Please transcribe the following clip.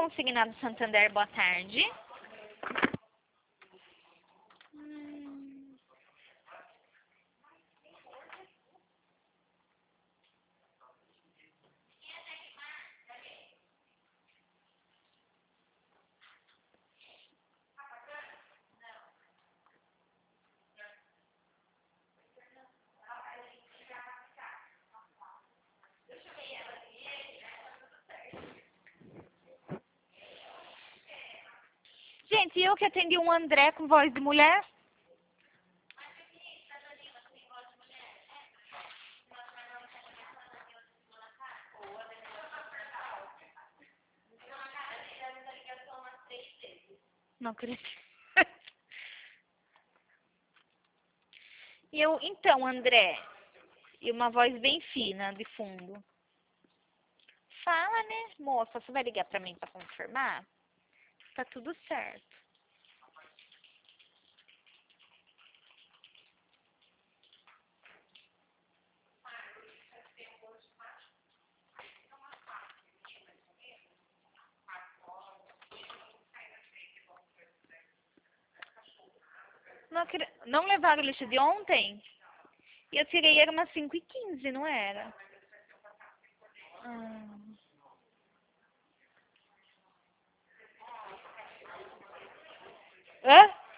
Consignado Santander, boa tarde. Gente, eu que atendi um André com voz de mulher? Não acredito. Então, André, e uma voz bem fina de fundo. Fala, né, moça? Você vai ligar pra mim pra confirmar? Tá tudo certo. Não levaram o lixo de ontem? E eu tirei, era umas 5h15, não era? Ah. Hã?